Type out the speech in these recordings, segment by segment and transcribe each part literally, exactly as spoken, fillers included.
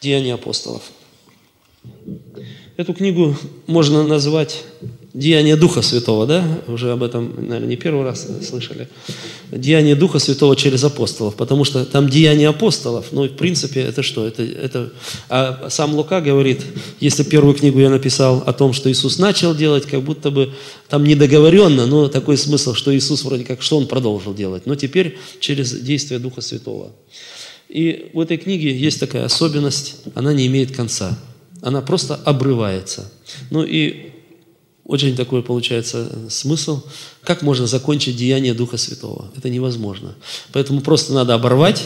Деяния апостолов. Эту книгу можно назвать «Деяния Духа Святого», да? Уже об этом, наверное, не первый раз слышали. «Деяния Духа Святого через апостолов», потому что там деяния апостолов, ну, в принципе, это что? Это, это... А сам Лука говорит, если первую книгу я написал о том, что Иисус начал делать, как будто бы там недоговоренно, но такой смысл, что Иисус вроде как, что Он продолжил делать, но теперь через действие Духа Святого. И в этой книге есть такая особенность, она не имеет конца, она просто обрывается. Ну и очень такой получается смысл, как можно закончить деяние Духа Святого. Это невозможно. Поэтому просто надо оборвать,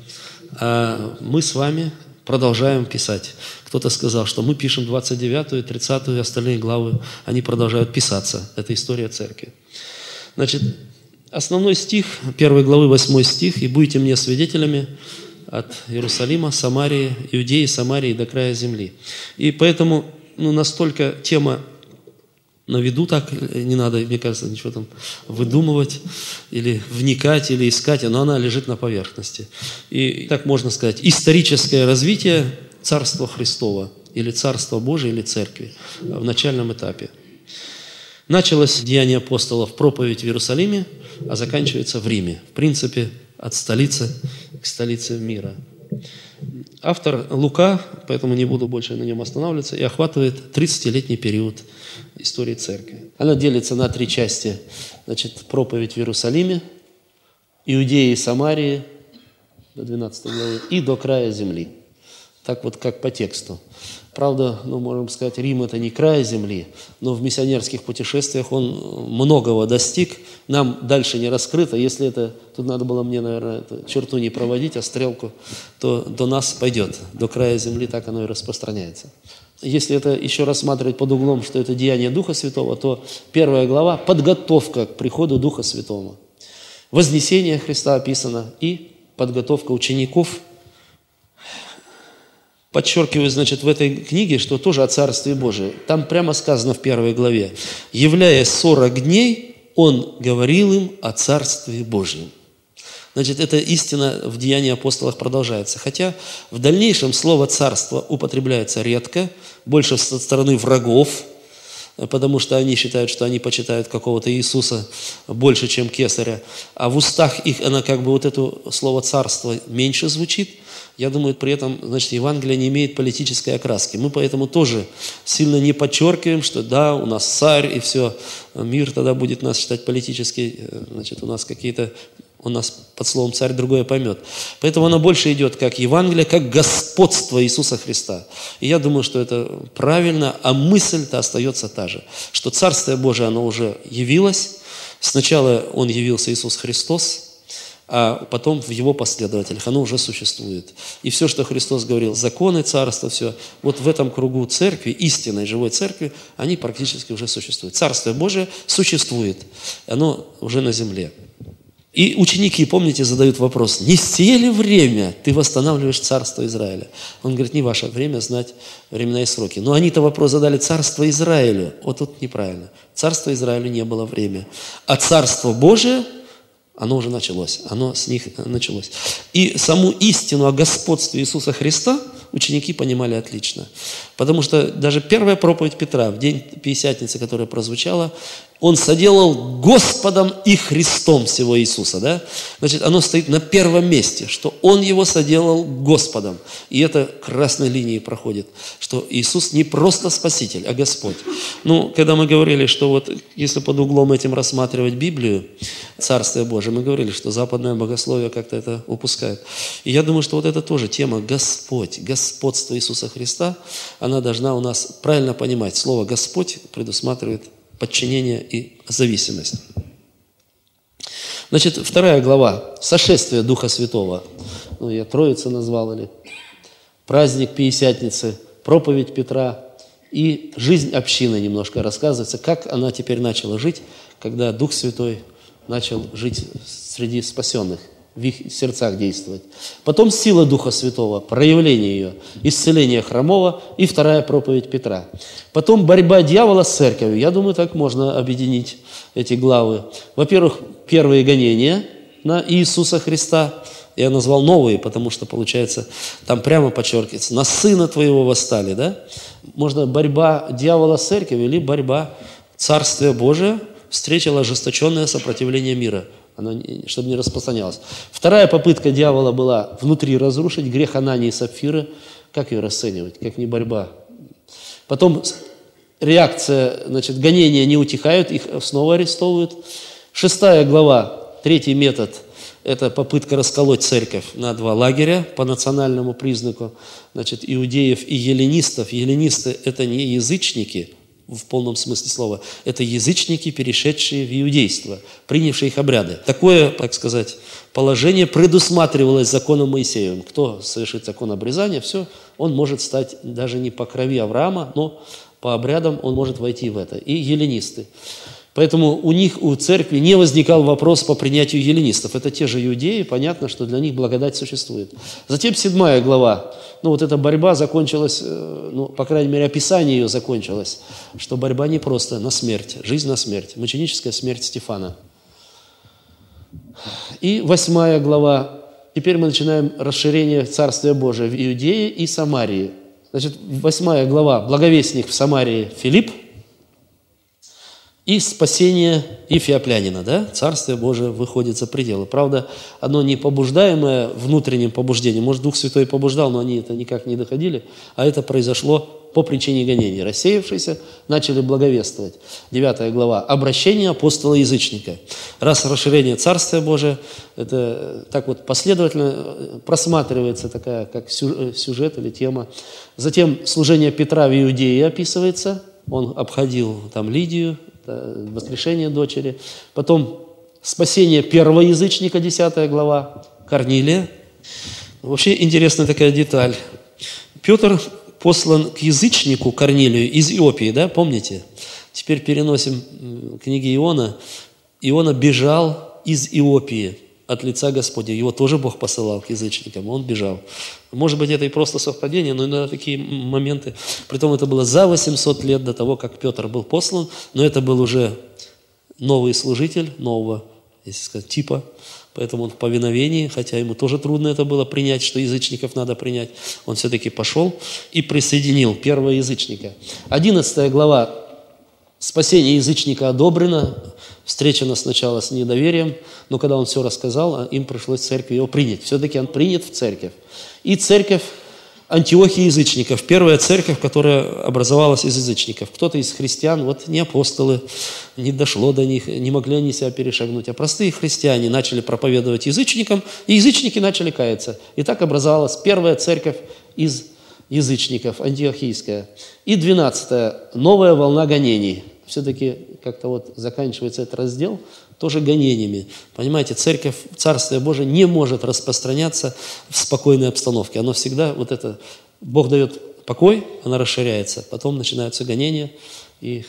а мы с вами продолжаем писать. Кто-то сказал, что мы пишем двадцать девятую, тридцатую, остальные главы, они продолжают писаться. Это история церкви. Значит, основной стих первой главы, восьмой стих. «И будете мне свидетелями от Иерусалима, Самарии, Иудеи, Самарии до края земли». И поэтому ну, настолько тема на виду, так не надо, мне кажется, ничего там выдумывать или вникать, или искать, но она лежит на поверхности. И так можно сказать, историческое развитие Царства Христова или Царства Божия, или Церкви в начальном этапе. Началось деяние апостолов, проповедь в Иерусалиме, а заканчивается в Риме. В принципе, от столицы к столице мира. Автор Лука, поэтому не буду больше на нем останавливаться, и охватывает тридцатилетний период истории церкви. Она делится на три части. Значит, проповедь в Иерусалиме, Иудеи и Самарии, до двенадцатой главы, и до края земли. Так вот, как по тексту. Правда, ну, можем сказать, Рим – это не край земли, но в миссионерских путешествиях он многого достиг. Нам дальше не раскрыто. Если это, тут надо было мне, наверное, эту черту не проводить, а стрелку, то до нас пойдет. До края земли так оно и распространяется. Если это еще рассматривать под углом, что это деяние Духа Святого, то первая глава – подготовка к приходу Духа Святого. Вознесение Христа описано и подготовка учеников. Подчеркиваю, значит, в этой книге, что тоже о Царстве Божии. Там прямо сказано в первой главе: «Являясь сорок дней, Он говорил им о Царстве Божьем». Значит, эта истина в Деянии апостолов продолжается. Хотя в дальнейшем слово «царство» употребляется редко, больше со стороны врагов, потому что они считают, что они почитают какого-то Иисуса больше, чем Кесаря. А в устах их, она как бы вот это слово «царство» меньше звучит. Я думаю, при этом, значит, Евангелие не имеет политической окраски. Мы поэтому тоже сильно не подчеркиваем, что да, у нас царь, и все, мир тогда будет нас считать политически, значит, у нас какие-то, у нас под словом «царь» другое поймет. Поэтому оно больше идет как Евангелие, как господство Иисуса Христа. И я думаю, что это правильно, а мысль-то остается та же, что Царствие Божие, оно уже явилось. Сначала Он явился, Иисус Христос, а потом в Его последователях оно уже существует. И все, что Христос говорил, законы, царства, все, вот в этом кругу церкви, истинной живой церкви, они практически уже существуют. Царствие Божие существует, оно уже на земле. И ученики, помните, задают вопрос: не сие ли время ты восстанавливаешь царство Израиля? Он говорит: не ваше время знать времена и сроки. Но они-то вопрос задали: царство Израилю. Вот тут неправильно. Царство Израилю не было время. А царство Божие, оно уже началось. Оно с них началось. И саму истину о господстве Иисуса Христа ученики понимали отлично. Потому что даже первая проповедь Петра в день Пятидесятницы, которая прозвучала, он соделал Господом и Христом всего Иисуса. Да? Значит, оно стоит на первом месте, что Он его соделал Господом. И это красной линией проходит, что Иисус не просто Спаситель, а Господь. Ну, когда мы говорили, что вот если под углом этим рассматривать Библию, Царствие Божие, мы говорили, что западное богословие как-то это упускает. И я думаю, что вот это тоже тема Господь, господство Иисуса Христа, она должна у нас правильно понимать. Слово «Господь» предусматривает подчинение и зависимость. Значит, вторая глава. Сошествие Духа Святого. Ну, я Троицу назвал, или праздник Пятидесятницы, проповедь Петра и жизнь общины немножко рассказывается, как она теперь начала жить, когда Дух Святой начал жить среди спасенных, в их сердцах действовать. Потом сила Духа Святого, проявление ее, исцеление хромого и вторая проповедь Петра. Потом борьба дьявола с церковью. Я думаю, так можно объединить эти главы. Во-первых, первые гонения на Иисуса Христа, я назвал новые, потому что, получается, там прямо подчеркивается, на сына твоего восстали, да? Можно борьба дьявола с церковью или борьба Царствия Божия встретила ожесточенное сопротивление мира, оно, чтобы не распространялось. Вторая попытка дьявола была внутри разрушить грех Анании и Сапфиры. Как ее расценивать? Как не борьба? Потом реакция, значит, гонения не утихают, их снова арестовывают. Шестая глава, третий метод, это попытка расколоть церковь на два лагеря по национальному признаку, значит, иудеев и еллинистов. Еллинисты – это не язычники в полном смысле слова, это язычники, перешедшие в иудейство, принявшие их обряды. Такое, так сказать, положение предусматривалось законом Моисеевым. Кто совершит закон обрезания, все, он может стать даже не по крови Авраама, но по обрядам он может войти в это. И еллинисты. Поэтому у них, у церкви не возникал вопрос по принятию еллинистов. Это те же иудеи, понятно, что для них благодать существует. Затем седьмая глава. Ну, вот эта борьба закончилась, ну, по крайней мере, описание ее закончилось, что борьба не просто на смерть, жизнь на смерть, мученическая смерть Стефана. И восьмая глава. Теперь мы начинаем расширение Царствия Божия в Иудее и Самарии. Значит, восьмая глава. Благовестник в Самарии Филипп. И спасение Ефиоплянина, да? Царствие Божие выходит за пределы. Правда, оно не побуждаемое внутренним побуждением. Может, Дух Святой побуждал, но они это никак не доходили. А это произошло по причине гонений. Рассеявшиеся начали благовествовать. Девятая глава. Обращение апостола-язычника. Раз расширение Царствия Божия, это так вот последовательно просматривается такая, как сюжет или тема. Затем служение Петра в Иудее описывается. Он обходил там Лидию, воскрешение дочери. Потом спасение первого язычника, десятая глава, Корнилия. Вообще интересная такая деталь. Петр послан к язычнику Корнилию из Иопии, да, помните? Теперь переносим книги Иона. Иона бежал из Иопии от лица Господня. Его тоже Бог посылал к язычникам, он бежал. Может быть, это и просто совпадение, но иногда такие моменты. Притом это было за восемьсот лет до того, как Петр был послан, но это был уже новый служитель, нового, если сказать, типа. Поэтому он в повиновении, хотя ему тоже трудно это было принять, что язычников надо принять. Он все-таки пошел и присоединил первого язычника. Одиннадцатая глава. Спасение язычника одобрено, встречено сначала с недоверием, но когда он все рассказал, им пришлось в церкви его принять. Все-таки он принят в церковь. И церковь Антиохии язычников, первая церковь, которая образовалась из язычников. Кто-то из христиан, вот не апостолы, не дошло до них, не могли они себя перешагнуть, а простые христиане начали проповедовать язычникам, и язычники начали каяться. И так образовалась первая церковь из язычников, антиохийская. И двенадцатая, новая волна гонений. Все-таки как-то вот заканчивается этот раздел тоже гонениями. Понимаете, церковь, Царствие Божие не может распространяться в спокойной обстановке. Оно всегда, вот это, Бог дает покой, она расширяется. Потом начинаются гонения, и,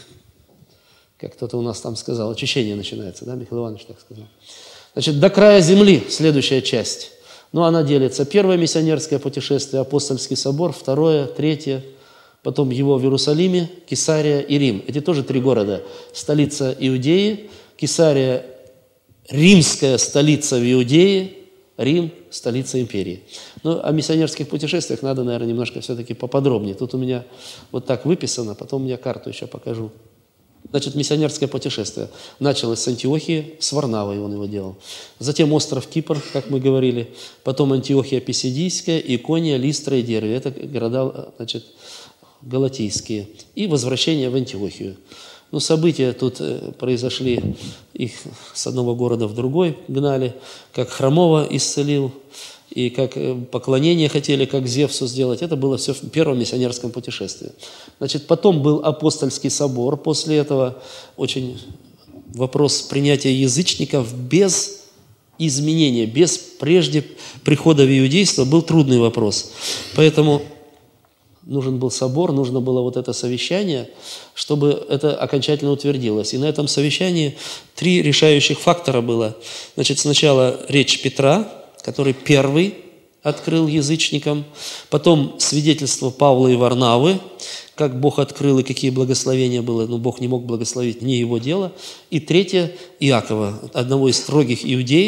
как кто-то у нас там сказал, очищение начинается, да, Михаил Иванович так сказал. Значит, до края земли, следующая часть. Ну, она делится. Первое миссионерское путешествие, апостольский собор, второе, третье, потом его в Иерусалиме, Кесария и Рим. Эти тоже три города. Столица Иудеи, Кесария, римская столица в Иудее, Рим, столица империи. Ну, о миссионерских путешествиях надо, наверное, немножко все-таки поподробнее. Тут у меня вот так выписано, потом я карту еще покажу. Значит, миссионерское путешествие началось с Антиохии, с Варнавой он его делал. Затем остров Кипр, как мы говорили. Потом Антиохия Писидийская, Икония, Листра и Дервия. Это города, значит, галатийские. И возвращение в Антиохию. Ну, события тут произошли, их с одного города в другой гнали, как хромого исцелил, и как поклонение хотели, как Зевсу сделать. Это было все в первом миссионерском путешествии. Значит, потом был апостольский собор. После этого очень вопрос принятия язычников без изменения, без прежде прихода в иудейство был трудный вопрос. Поэтому нужен был собор, нужно было вот это совещание, чтобы это окончательно утвердилось. И на этом совещании три решающих фактора было. Значит, сначала речь Петра, который первый открыл язычникам, потом свидетельство Павла и Варнавы, как Бог открыл и какие благословения было, но Бог не мог благословить, не его дело. И третье, Иакова, одного из строгих иудеев,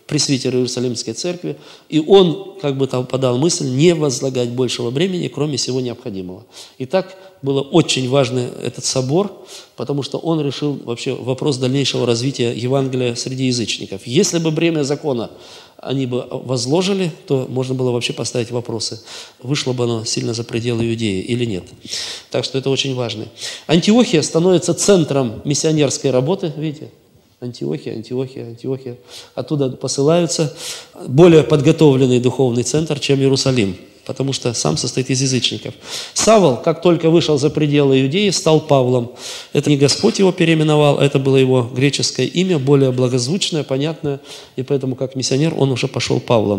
пресвитер Иерусалимской церкви, и он как бы там подал мысль не возлагать большего бремени, кроме всего необходимого. И так было очень важный этот собор, потому что он решил вообще вопрос дальнейшего развития Евангелия среди язычников. Если бы бремя закона они бы возложили, то можно было вообще поставить вопросы, вышло бы оно сильно за пределы Иудеи или нет. Так что это очень важно. Антиохия становится центром миссионерской работы, видите? Антиохия, Антиохия, Антиохия. Оттуда посылаются более подготовленный духовный центр, чем Иерусалим, потому что сам состоит из язычников. Савл, как только вышел за пределы Иудеи, стал Павлом. Это не Господь его переименовал, это было его греческое имя, более благозвучное, понятное, и поэтому как миссионер он уже пошел Павлом.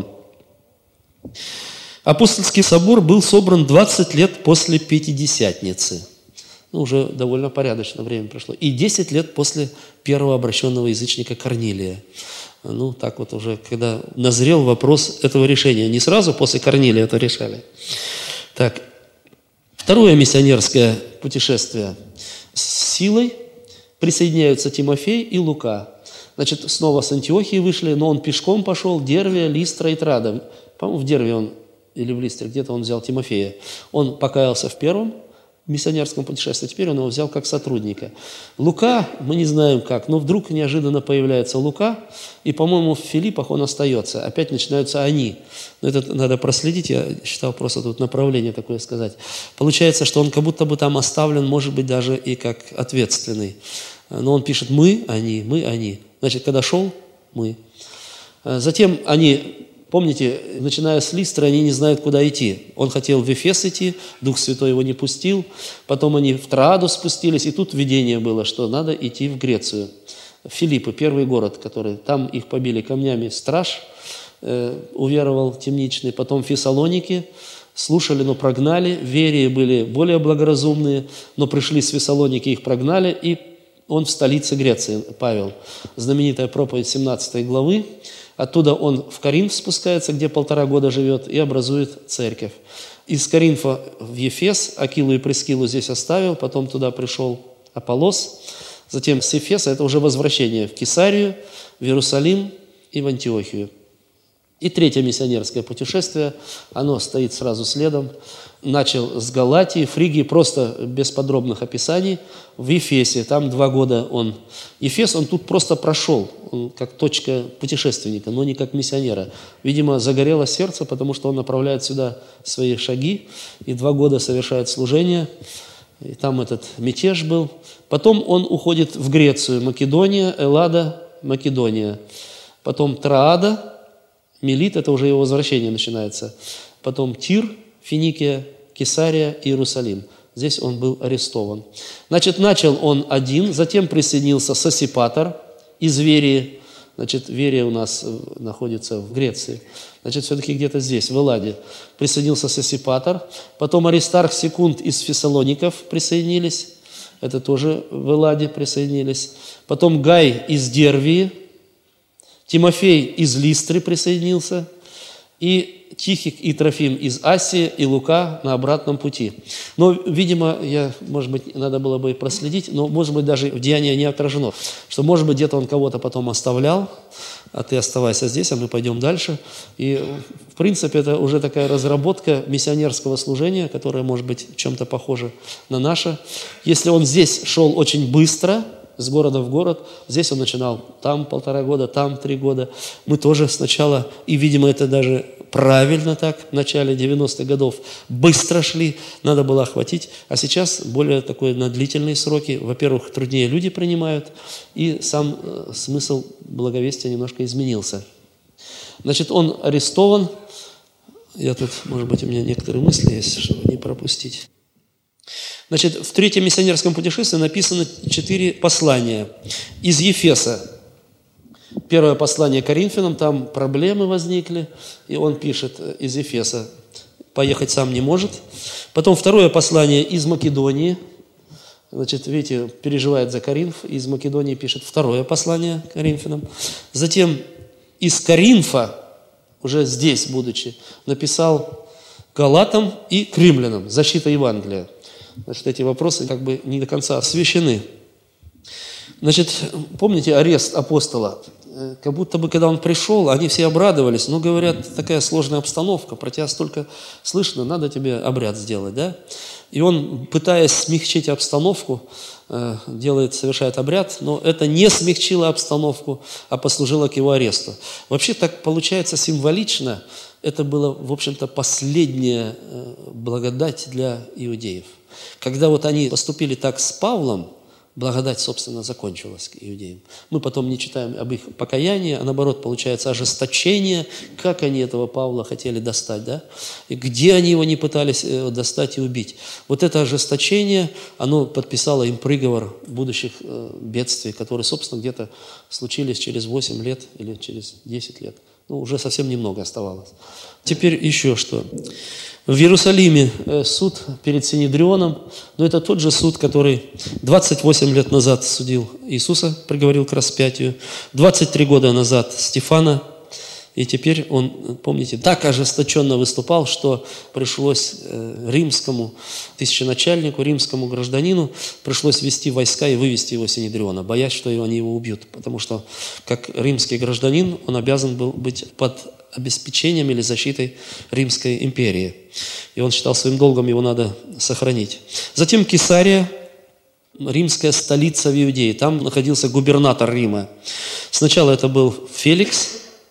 Апостольский собор был собран двадцать лет после Пятидесятницы. Ну, уже довольно порядочное время прошло. И десять лет после первого обращенного язычника Корнилия. Ну, так вот уже, когда назрел вопрос этого решения. Не сразу после Корнилия это решали. Так, второе миссионерское путешествие. С Силой присоединяются Тимофей и Лука. Значит, снова с Антиохии вышли, но он пешком пошел, Дервия, Листра и Трада. По-моему, в Дерве он, или в Листре, где-то он взял Тимофея. Он покаялся в первом миссионерском путешествии, теперь он его взял как сотрудника. Лука, мы не знаем как, но вдруг неожиданно появляется Лука, и, по-моему, в Филиппах он остается. Опять начинаются они. Но это надо проследить, я считал просто тут направление такое сказать. Получается, что он как будто бы там оставлен, может быть, даже и как ответственный. Но он пишет «мы», «они», «мы», «они». Значит, когда шел – «мы». Затем они... Помните, начиная с Листры, они не знают, куда идти. Он хотел в Эфес идти, Дух Святой его не пустил. Потом они в Трааду спустились, и тут видение было, что надо идти в Грецию. Филиппы, первый город, который... Там их побили камнями страж, э, уверовал темничный. Потом Фессалоники, слушали, но прогнали. Верии были более благоразумные, но пришли с Фессалоники, их прогнали, и он в столице Греции, Павел. Знаменитая проповедь семнадцатой главы. Оттуда он в Коринф спускается, где полтора года живет, и образует церковь. Из Коринфа в Ефес, Акилу и Прискилу здесь оставил, потом туда пришел Аполлос. Затем с Ефеса это уже возвращение в Кесарию, в Иерусалим и в Антиохию. И третье миссионерское путешествие, оно стоит сразу следом. Начал с Галатии, Фригии, просто без подробных описаний. В Ефесе, там два года он... Ефес, он тут просто прошел, он как точка путешественника, но не как миссионера. Видимо, загорело сердце, потому что он направляет сюда свои шаги, и два года совершает служение. И там этот мятеж был. Потом он уходит в Грецию, Македония, Эллада, Македония. Потом Троада, Милит, это уже его возвращение начинается. Потом Тир, Финикия, Кесария, Иерусалим. Здесь он был арестован. Значит, начал он один, затем присоединился Сосипатор из Верии. Значит, Верия у нас находится в Греции. Значит, все-таки где-то здесь, в Элладе. Присоединился Сосипатор. Потом Аристарх Секунд из Фессалоников присоединились. Это тоже в Элладе присоединились. Потом Гай из Дервии. Тимофей из Листры присоединился. И Тихик и Трофим из Асии, и Лука на обратном пути. Но, видимо, я, может быть, надо было бы проследить, но, может быть, даже в Деянии не отражено, что, может быть, где-то он кого-то потом оставлял, а ты оставайся здесь, а мы пойдем дальше. И, в принципе, это уже такая разработка миссионерского служения, которая, может быть, чем-то похожа на наше. Если он здесь шел очень быстро, с города в город. Здесь он начинал там полтора года, там три года. Мы тоже сначала, и, видимо, это даже правильно так, в начале девяностых годов быстро шли, надо было охватить. А сейчас более такой на длительные сроки. Во-первых, труднее люди принимают, и сам э, смысл благовестия немножко изменился. Значит, он арестован. Я тут, может быть, у меня некоторые мысли есть, чтобы не пропустить. Значит, в третьем миссионерском путешествии написано четыре послания. Из Ефеса. Первое послание Коринфянам, там проблемы возникли, и он пишет из Ефеса, поехать сам не может. Потом второе послание из Македонии. Значит, видите, переживает за Коринф, из Македонии пишет второе послание Коринфянам. Затем из Коринфа, уже здесь будучи, написал Галатам и к римлянам, защита Евангелия. Значит, эти вопросы как бы не до конца освещены. Значит, помните арест апостола? как будто бы, когда он пришел, они все обрадовались, но, говорят, такая сложная обстановка, про тебя столько слышно, надо тебе обряд сделать, да? И он, пытаясь смягчить обстановку, делает, совершает обряд, но это не смягчило обстановку, а послужило к его аресту. Вообще так получается символично, это было, в общем-то, последняя благодать для иудеев. Когда вот они поступили так с Павлом, благодать, собственно, закончилась к иудеям. Мы потом не читаем об их покаянии, а наоборот, получается ожесточение, как они этого Павла хотели достать, да? И где они его не пытались достать и убить. Вот это ожесточение, оно подписало им приговор будущих бедствий, которые, собственно, где-то случились через восемь лет или через десять лет. Ну, уже совсем немного оставалось. Теперь еще что. В Иерусалиме суд перед Синедрионом, но это тот же суд, который двадцать восемь лет назад судил Иисуса, приговорил к распятию, двадцать три года назад Стефана, и теперь он, помните, так ожесточенно выступал, что пришлось римскому тысяченачальнику, римскому гражданину, пришлось вести войска и вывести его с Синедриона, боясь, что они его убьют, потому что как римский гражданин он обязан был быть под обеспечением или защитой Римской империи. И он считал своим долгом, его надо сохранить. Затем Кесария, римская столица в Иудее. Там находился губернатор Рима. Сначала это был Феликс.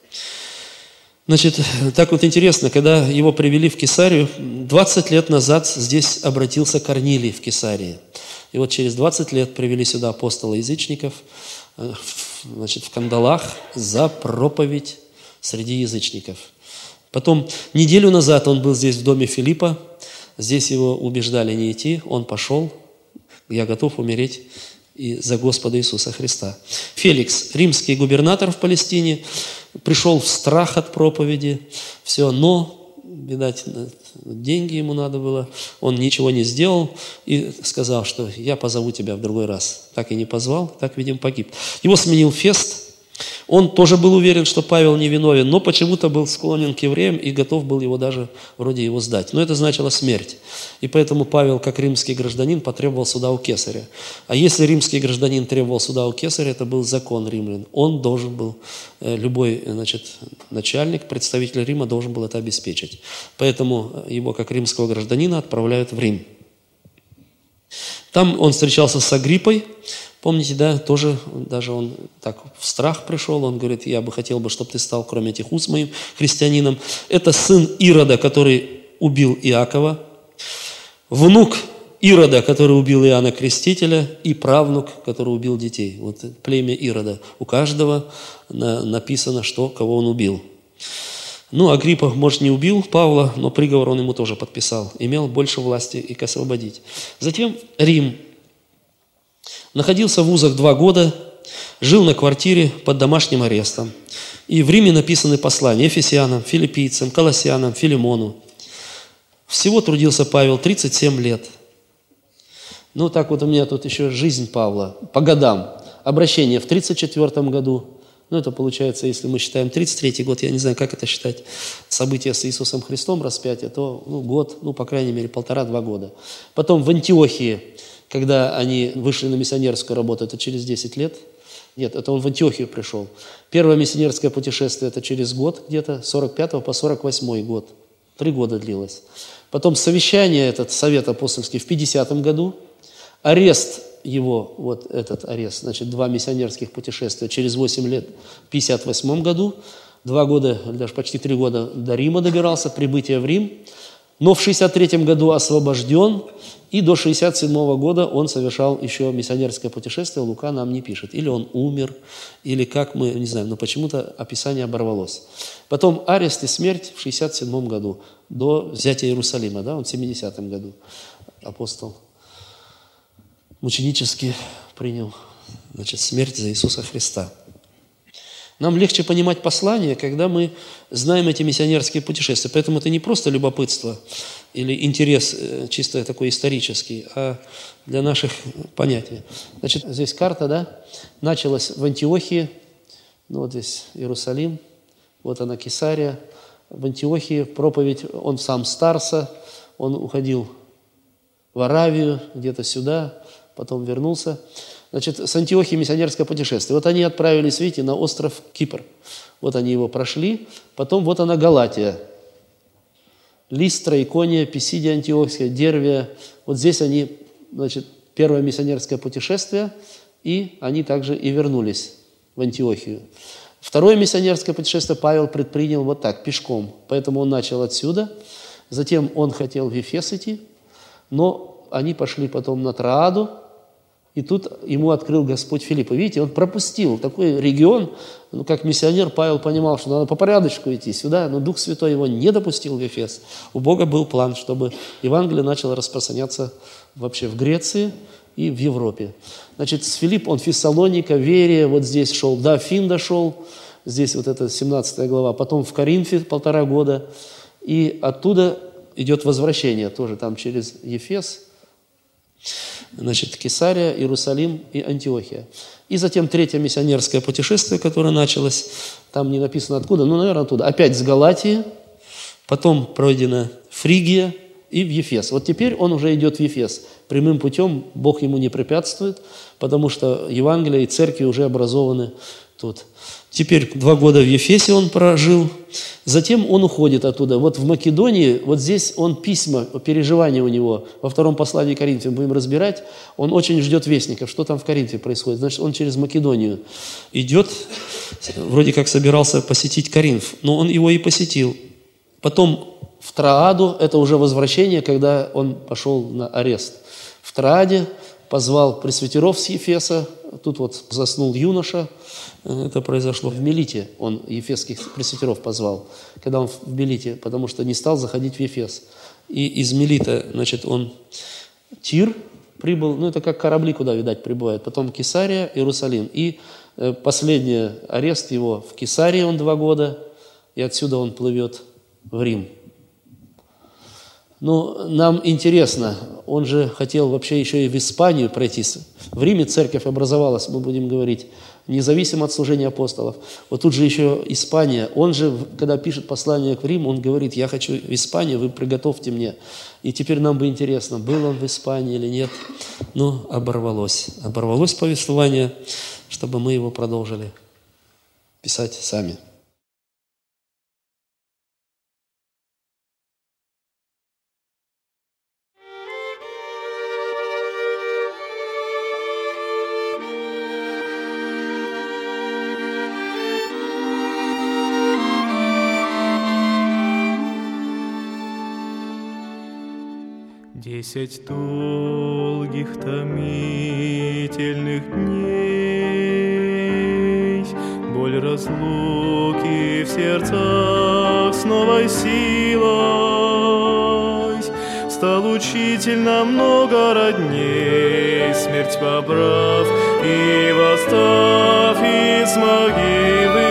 Значит, так вот интересно, когда его привели в Кесарию, двадцать лет назад здесь обратился Корнилий в Кесарии. И вот через двадцать лет привели сюда апостола язычников, значит, в кандалах за проповедь среди язычников. Потом неделю назад он был здесь в доме Филиппа. Здесь его убеждали не идти. Он пошел. Я готов умереть и за Господа Иисуса Христа. Феликс, римский губернатор в Палестине, пришел в страх от проповеди. Все, но, видать, деньги ему надо было. Он ничего не сделал и сказал, что я позову тебя в другой раз. Так и не позвал, так, видимо, погиб. Его сменил Фест. Он тоже был уверен, что Павел невиновен, но почему-то был склонен к евреям и готов был его даже вроде его сдать. Но это значило смерть. И поэтому Павел, как римский гражданин, потребовал суда у кесаря. А если римский гражданин требовал суда у кесаря, это был закон римлян. Он должен был, любой, значит, начальник, представитель Рима должен был это обеспечить. Поэтому его, как римского гражданина, отправляют в Рим. Там он встречался с Агриппой. Помните, да, тоже даже он так в страх пришел, он говорит, я бы хотел, бы, чтобы ты стал, кроме этих уст, моим христианином. Это сын Ирода, который убил Иакова, внук Ирода, который убил Иоанна Крестителя, и правнук, который убил детей. Вот племя Ирода. У каждого написано, что, кого он убил. Ну, Агриппа, может, не убил Павла, но приговор он ему тоже подписал. Имел больше власти и к освободить. Затем Рим. Находился в вузах два года, жил на квартире под домашним арестом. И в Риме написаны послания Ефесянам, Филиппийцам, Колоссянам, Филимону. Всего трудился Павел тридцать семь лет. Ну, так вот у меня тут еще жизнь Павла по годам. Обращение в тридцать четвёртом году. Ну, это получается, если мы считаем тридцать третий год, я не знаю, как это считать, события с Иисусом Христом, распятие, то ну, год, ну, по крайней мере, полтора-два года. Потом в Антиохии, когда они вышли на миссионерскую работу, это через десять лет. Нет, это он в Антиохию пришел. Первое миссионерское путешествие, это через год где-то, с сорок пятого по сорок восьмой год. Три года длилось. Потом совещание, этот совет апостольский в пятидесятом году. Арест его, вот этот арест, значит, два миссионерских путешествия через восемь лет в пятьдесят восьмом году. Два года, даже почти три года до Рима добирался, прибытие в Рим. Но в шестьдесят третьем году освобожден, и до шестьдесят седьмого года он совершал еще миссионерское путешествие, Лука нам не пишет. Или он умер, или как мы, не знаем, но почему-то описание оборвалось. Потом арест и смерть в шестьдесят седьмом году, до взятия Иерусалима, да, он в семидесятом году апостол мученически принял, значит, смерть за Иисуса Христа. Нам легче понимать послание, когда мы знаем эти миссионерские путешествия. Поэтому это не просто любопытство или интерес чисто такой исторический, а для наших понятий. Значит, здесь карта, да? Началась в Антиохии, ну вот здесь Иерусалим, вот она Кесария. В Антиохии проповедь, он сам старца, он уходил в Аравию, где-то сюда, потом вернулся. Значит, с Антиохии миссионерское путешествие. Вот они отправились, видите, на остров Кипр. Вот они его прошли. Потом вот она Галатия. Листра, Икония, Писидия Антиохия, Дервия. Вот здесь они, значит, первое миссионерское путешествие, и они также и вернулись в Антиохию. Второе миссионерское путешествие Павел предпринял вот так, пешком. Поэтому он начал отсюда. Затем он хотел в Ефес идти, но они пошли потом на Трааду, и тут ему открыл Господь Филиппа. Видите, он пропустил такой регион, ну, как миссионер Павел понимал, что надо по порядочку идти сюда, но Дух Святой его не допустил в Ефес. У Бога был план, чтобы Евангелие начало распространяться вообще в Греции и в Европе. Значит, с Филипп, он Фессалоника, Верия, вот здесь шел, до Афин дошел, здесь вот это семнадцатая глава, потом в Коринфе полтора года, и оттуда идет возвращение, тоже там через Ефес, значит, Кесария, Иерусалим и Антиохия. И затем третье миссионерское путешествие, которое началось, там не написано откуда, ну, наверное, оттуда. Опять с Галатии, потом пройдена Фригия и в Ефес. Вот теперь он уже идет в Ефес. Прямым путем Бог ему не препятствует, потому что Евангелие и церкви уже образованы тут. Теперь два года в Ефесе он прожил, затем он уходит оттуда. Вот в Македонии, вот здесь он письма, переживания у него, во втором послании к Коринфянам будем разбирать, он очень ждет вестников, что там в Коринфе происходит. Значит, он через Македонию идет, вроде как собирался посетить Коринф, но он его и посетил. Потом в Трааду, это уже возвращение, когда он пошел на арест. В Трааде позвал пресвитеров с Ефеса, тут вот заснул юноша, это произошло в Милите, он ефесских пресвитеров позвал, когда он в Милите, потому что не стал заходить в Ефес. И из Милита, значит, он Тир прибыл, ну это как корабли, куда, видать, прибывают, потом Кесария, Иерусалим. И последний арест его в Кесарии, он два года, и отсюда он плывет в Рим. Ну, нам интересно, он же хотел вообще еще и в Испанию пройтись. В Риме церковь образовалась, мы будем говорить, независимо от служения апостолов. Вот тут же еще Испания. Он же, когда пишет послание к Риму, он говорит: я хочу в Испанию, вы приготовьте мне. И теперь нам бы интересно, был он в Испании или нет. Ну, оборвалось. Оборвалось повествование, чтобы мы его продолжили писать сами. Десять долгих томительных дней, боль разлуки в сердцах с новой силой, стал учитель намного родней, смерть побрав и восстав из могилы.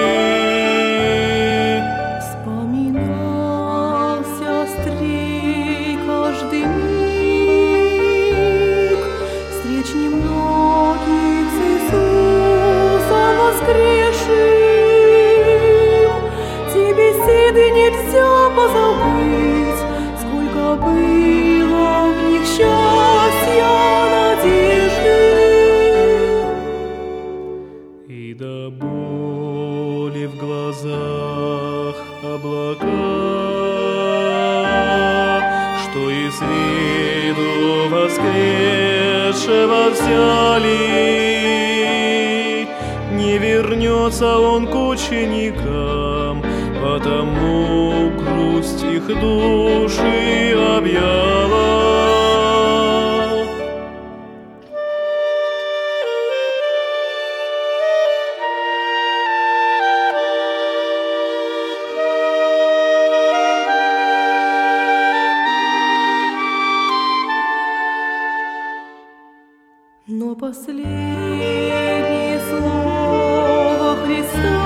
Нельзя позабыть, сколько было в них счастья, надежды. И до боли в глазах облака, что из виду воскресшего взяли, не вернется он к ученикам, потому грусть их души объяла. Но последнее слово Христа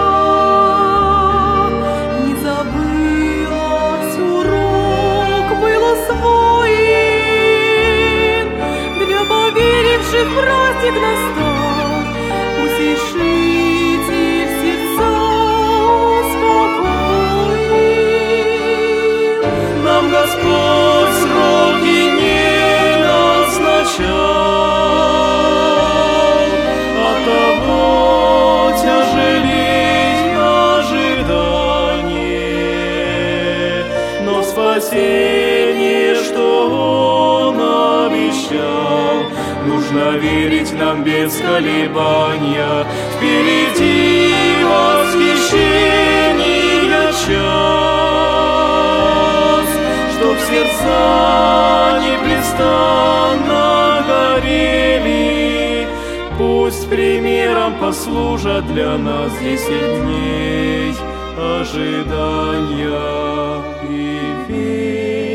не забылось, урок был усвоен, для поверивших праздник настал, утешите в сердца успокоен. Нам Господь сроки не назначал, нужно верить нам без колебания. Впереди восхищения час, чтоб сердца непрестанно горели. Пусть примером послужат для нас десять дней ожидания и веры.